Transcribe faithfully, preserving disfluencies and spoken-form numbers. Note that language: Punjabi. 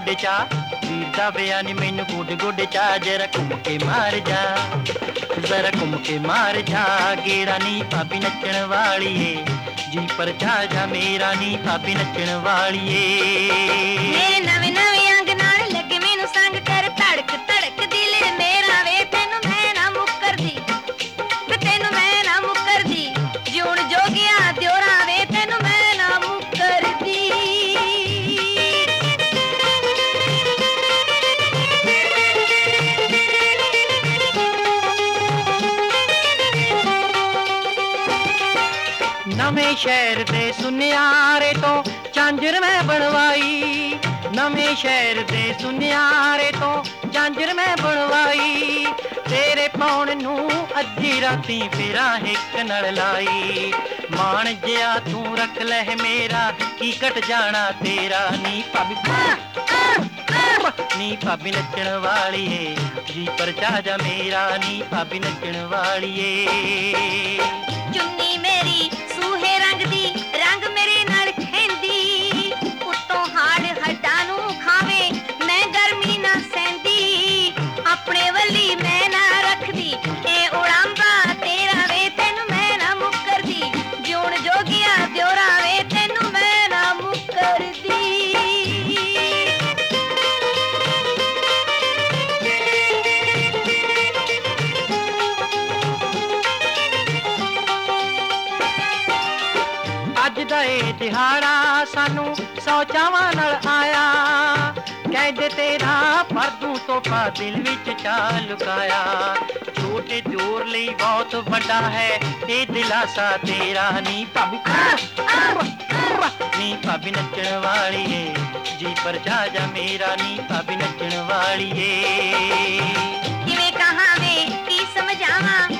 ਗੋਡੇ ਚਾ ਵੀਰ ਦਾ ਬਿਆਨ ਮੈਨੂੰ ਗੋਡੇ ਗੋਡੇ ਚਾ ਜਰਾ ਘੁੰਮ ਕੇ ਮਾਰ ਜਾ ਜ਼ਰਾ ਘੁੰਮ ਕੇ ਮਾਰ ਜਾ ਗੇੜਾ ਨੀ ਭਾਬੀ ਨੱਚਣ ਵਾਲੀਏ ਜੀ ਪਰ ਜਾ ਜਾ ਮੇਰਾ ਨੀ ਭਾਬੀ ਨੱਚਣ ਵਾਲੀਏ ਮੇਰੇ ਨਵੇਂ ਨਵੇਂ ਅੰਗ ਨਾਲ ਲੱਗੇ ਮੈਨੂੰ ਸੰਗ ਕਰ ਧੜਕ ਧੜਕ ਦਿਲ ਮੇਰਾ ਵੇ ਤੈਨੂੰ ਮੈਂ ਨਾ ਮੁੱਕਰਦੀ ਵੇ ਤੈਨੂੰ ਮੈਂ ਨਾ ਮੁੱਕਰਦੀ ਜਿਉਣ ਜੋਗਿਆ ਦਿਓਰਾ ਵੇ ਤੈਨੂੰ ਮੈਂ ਨਾ ਮੁੱਕਰਦੀ ਨਵੇਂ ਸ਼ਹਿਰ ਦੇ ਸੁਨਿਆਰੇ ਤੋਂ ਝਾਂਜਰ ਮੈਂ ਬਣਵਾਈ ਨਵੇਂ ਸ਼ਹਿਰ ਦੇ ਸੁਨਿਆਰੇ ਤੋਂ ਝਾਂਜਰ ਮੈਂ ਬਣਵਾਈ ਤੇਰੇ ਪਾਉਣ ਨੂੰ ਅੱਧੀ ਰਾਤੀ ਫੇਰਾ ਹਿੱਕ ਨਾਲ ਲਾਈ ਮਾਣ ਜਿਆ ਤੂੰ ਰੱਖ ਲੈ ਮੇਰਾ ਕੀ ਘਟ ਜਾਣਾ ਤੇਰਾ ਨੀ ਭਾਬੀ ਨੀ ਭਾਬੀ ਨੱਚਣ ਵਾਲੀਏ ਜੀ ਪਰ ਜਾ ਜਾ ਮੇਰਾ ਨੀ ਭਾਬੀ ਨੱਚਣ ਵਾਲੀਏ ਚੁੰਨੀ ਮੇਰੀ ਸੂਹੇ ਰੰਗ ਦੀ ਰੰਗ ਮੇਰੇ ਨਾਲ ਖੈਂਦੀ ਉੱਤੋਂ ਹਾੜ ਹੱਡਾਂ ਨੂੰ ਖਾਵੇ ਮੈਂ ਗਰਮੀ ਨਾ ਸਹਿੰਦੀ ਆਪਣੇ ਵੱਲੀ ਮੈਂ ਨਾ ਰੱਖਦੀ ਇਹ ਉੜਾਂਬਾ ਤੇਰਾ ਵੇ ਤੈਨੂੰ ਮੈਂ ਨਾ ਮੁੱਕਰਦੀ ਜਿਉਣ ਜੋਗਿਆ ਦਿਓਰਾ ਵੇ ਤੈਨੂੰ ਮੈਂ ਨਾ ਮੁੱਕਰਦੀ ਅੱਜ ਦਾ ਇਹ ਦਿਹਾੜਾ ਸਾਨੂੰ ਸੌ ਚਾਵਾਂ ਨਾਲ ਆਇਆ ਕਹਿੰਦੇ ਤੇਰਾ ਪਰ ਤੂੰ ਤੋਹਫਾ ਦਿਲ ਵਿੱਚ ਚਾ ਲੁਕਾਇਆ ਛੋਟੇ ਦਿਓਰ ਲਈ ਬਹੁਤ ਵੱਡਾ ਹੈ ਇਹ ਦਿਲਾਸਾ ਤੇਰਾ ਨੀ ਭਾਬੀ ਨੀ ਭਾਬੀ ਨੱਚਣ ਵਾਲੀਏ ਜੀ ਪਰ ਜਾ ਜਾ ਮੇਰਾ ਨੀ ਭਾਬੀ ਨੱਚਣ ਵਾਲੀਏ ਕਿਵੇਂ ਕਹਾਂ ਵੇ ਕੀ ਸਮਝਾਵਾਂ